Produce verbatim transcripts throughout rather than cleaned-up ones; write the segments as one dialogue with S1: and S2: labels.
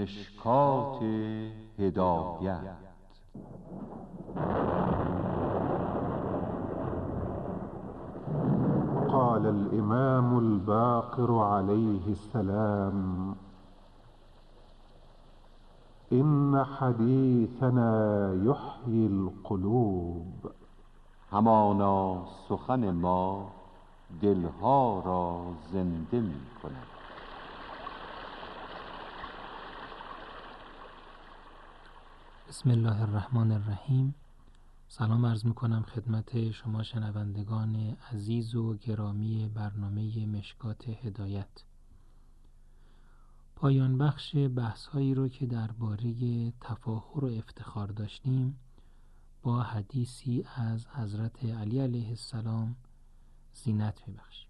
S1: مشکات هدایت.
S2: قال الإمام الباقر عليه السلام: إن حديثنا يحيي القلوب.
S1: همانا سخن ما دلها را زنده می کند.
S3: بسم الله الرحمن الرحیم. سلام عرض می کنم خدمت شما شنوندگان عزیز و گرامی برنامه مشکات هدایت. پایان بخش بحث هایی رو که درباره تفاخر و افتخار داشتیم با حدیثی از حضرت علی علیه السلام زینت می بخشیم.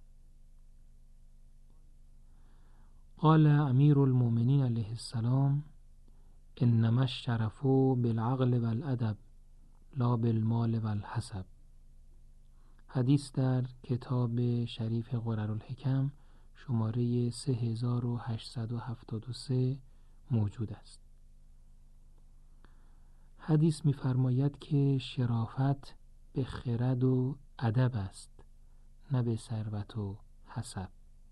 S3: قال امیر المؤمنین علیه السلام: انما الشرف بالعقل والادب لا بالمال والحسب. حدیث در کتاب شریف قررالحکم شماره سه هزار و هشتصد و هفتاد و سه موجود است. حدیث می‌فرماید که شرافت به خرد و ادب است، نه به ثروت و حسب.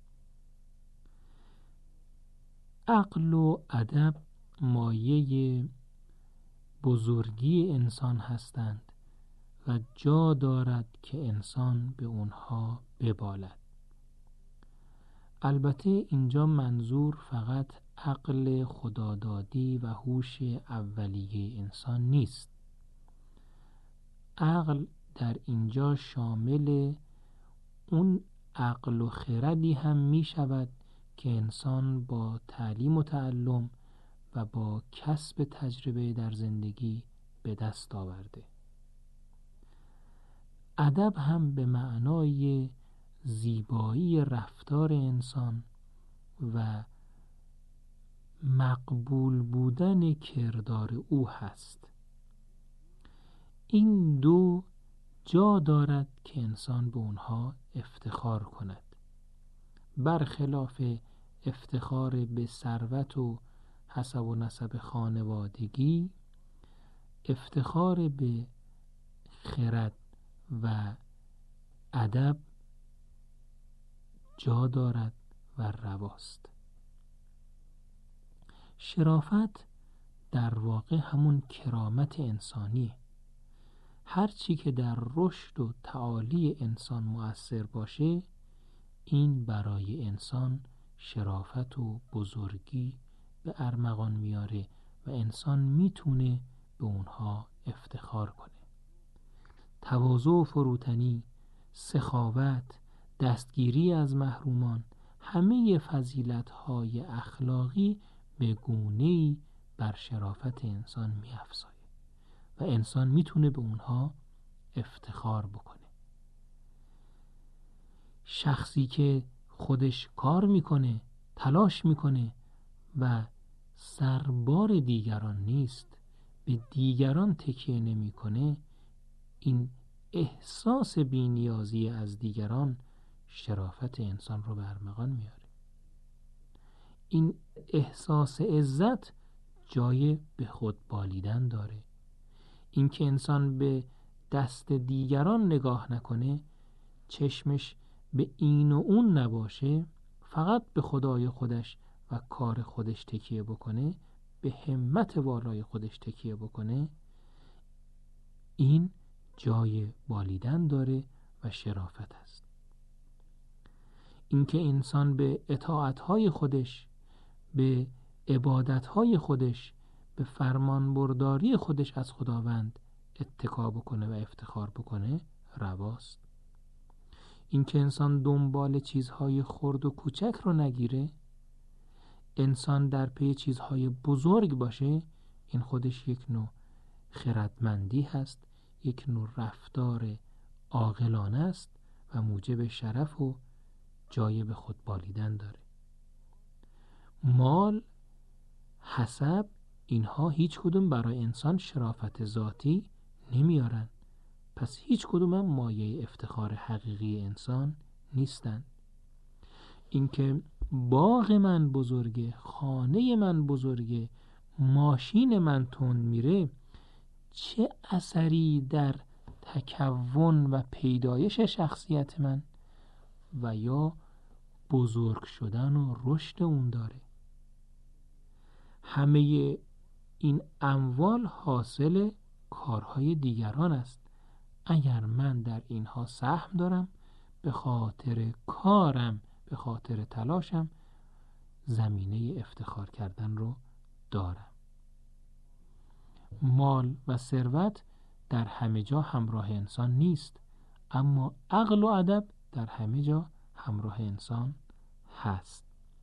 S3: عقل و ادب مایه بزرگی انسان هستند و جا دارد که انسان به اونها ببالد. البته اینجا منظور فقط عقل خدادادی و هوش اولیه انسان نیست. عقل در اینجا شامل اون عقل و خردی هم می شود که انسان با تعلیم و تعلم و با کسب تجربه در زندگی به دست آورده. ادب هم به معنای زیبایی رفتار انسان و مقبول بودن کردار او هست. این دو جا دارد که انسان به اونها افتخار کند. برخلاف افتخار به ثروت و حسب و نسب خانوادگی، افتخار به خرد و ادب جا دارد و رواست. شرافت در واقع همون کرامت انسانیه. هر چی که در رشد و تعالی انسان مؤثر باشه، این برای انسان شرافت و بزرگی به ارمغان میاره و انسان میتونه به اونها افتخار کنه. تواضع و فروتنی، سخاوت، دستگیری از محرومان، همه فضیلت‌های اخلاقی به گونه‌ای بر شرافت انسان می‌افزاید و انسان میتونه به اونها افتخار بکنه. شخصی که خودش کار میکنه، تلاش میکنه و سربار دیگران نیست، به دیگران تکیه نمیکنه، این احساس بی‌نیازی از دیگران شرافت انسان رو به ارمغان میاره. این احساس عزت جای به خود بالیدن داره. این که انسان به دست دیگران نگاه نکنه، چشمش به این و اون نباشه، فقط به خدای خودش و کار خودش تکیه بکنه، به همت والای خودش تکیه بکنه، این جای بالیدن داره و شرافت است. اینکه انسان به اطاعت‌های خودش، به عبادت‌های خودش، به فرمانبرداری خودش از خداوند اتکا بکنه و افتخار بکنه رواست. اینکه انسان دنبال چیزهای خرد و کوچک رو نگیره، انسان در پی چیزهای بزرگ باشه، این خودش یک نوع خردمندی هست، یک نوع رفتار عاقلانه است و موجب شرف و جای به خود بالیدن داره. مال، حسب، اینها هیچ کدوم برای انسان شرافت ذاتی نمیارن، پس هیچ کدوم هم مایه افتخار حقیقی انسان نیستن. اینکه باغ من بزرگه، خانه من بزرگه، ماشین من تند میره، چه اثری در تکون و پیدایش شخصیت من و یا بزرگ شدن و رشد اون داره؟ همه این اموال حاصل کارهای دیگران است. اگر من در اینها سهم دارم، به خاطر کارم، به خاطر تلاشم، زمینه افتخار کردن رو دارم. مال و ثروت در همه جا همراه انسان نیست، اما عقل و ادب در همه جا همراه انسان هست.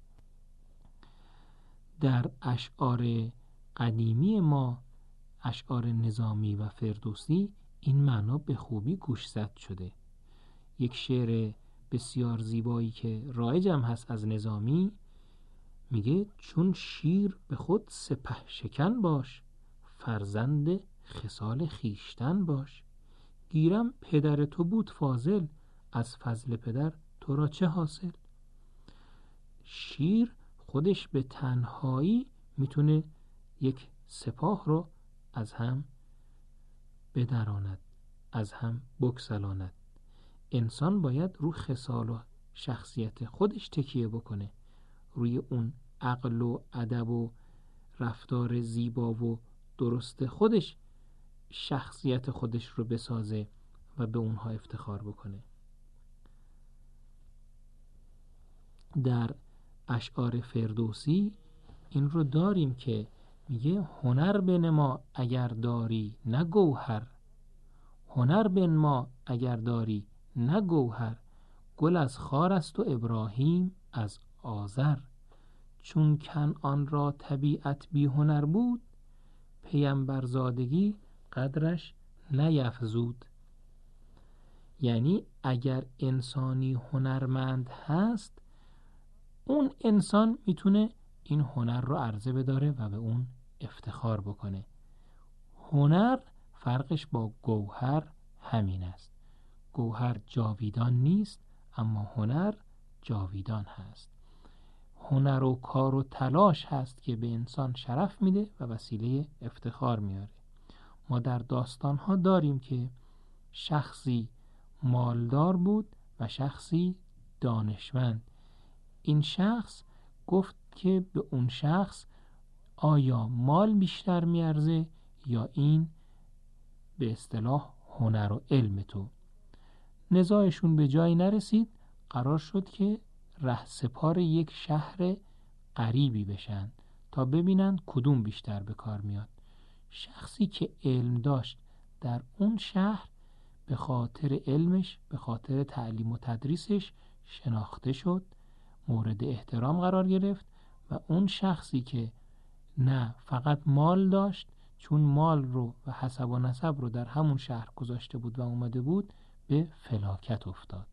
S3: در اشعار قدیمی ما، اشعار نظامی و فردوسی، این معنا به خوبی گوشزد شده. یک شعر بسیار زیبایی که رایجم هست از نظامی میگه: چون شیر به خود سپه شکن باش، فرزند خصال خیشتن باش. گیرم پدر تو بود فاضل، از فضل پدر تو را چه حاصل؟ شیر خودش به تنهایی میتونه یک سپاه رو از هم بدراند، از هم بگسلاند. انسان باید رو خصال و شخصیت خودش تکیه بکنه، روی اون عقل و ادب و رفتار زیبا و درست خودش شخصیت خودش رو بسازه و به اونها افتخار بکنه. در اشعار فردوسی این رو داریم که میگه: هنر بنما اگر داری نه گوهر، هنر بنما اگر داری نه گوهر، گل از خار است و ابراهیم از آذر. چون کنعان را طبیعت بی هنر بود، پیمبر زادگی قدرش نیفزود. یعنی اگر انسانی هنرمند هست، اون انسان میتونه این هنر رو عرضه بداره و به اون افتخار بکنه. هنر فرقش با گوهر همین است. گوهر جاویدان نیست، اما هنر جاویدان هست. هنر و کار و تلاش هست که به انسان شرف میده و وسیله افتخار میاره. ما در داستان ها داریم که شخصی مالدار بود و شخصی دانشمند. این شخص گفت که به اون شخص آیا مال بیشتر میارزه یا این به اصطلاح هنر و علم تو؟ نزاعشون به جایی نرسید، قرار شد که رهسپار یک شهر غریبی بشن تا ببینن کدوم بیشتر به کار میاد. شخصی که علم داشت در اون شهر به خاطر علمش، به خاطر تعلیم و تدریسش شناخته شد، مورد احترام قرار گرفت، و اون شخصی که نه فقط مال داشت، چون مال رو و حسب و نسب رو در همون شهر گذاشته بود و اومده بود، به فلاکت افتاد.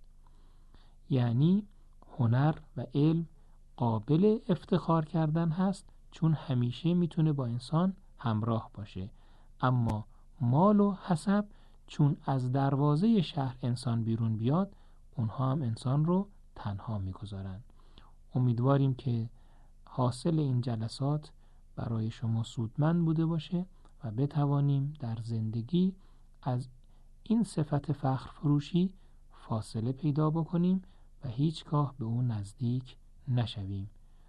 S3: یعنی هنر و علم قابل افتخار کردن هست، چون همیشه میتونه با انسان همراه باشه، اما مال و حسب چون از دروازه شهر انسان بیرون بیاد، اونها هم انسان رو تنها میگذارن. امیدواریم که حاصل این جلسات برای شما سودمند بوده باشه و بتوانیم در زندگی از این صفت فخر فروشی فاصله پیدا بکنیم و هیچگاه به اون نزدیک نشویم.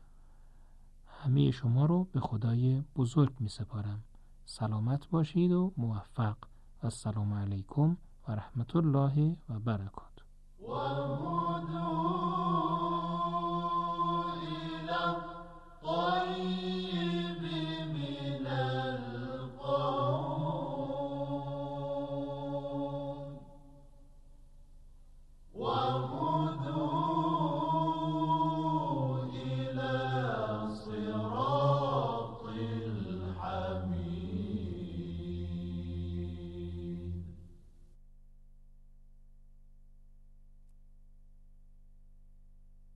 S3: همه شما رو به خدای بزرگ می سپارم. سلامت باشید و موفق. السلام علیکم و رحمت الله و برکاته.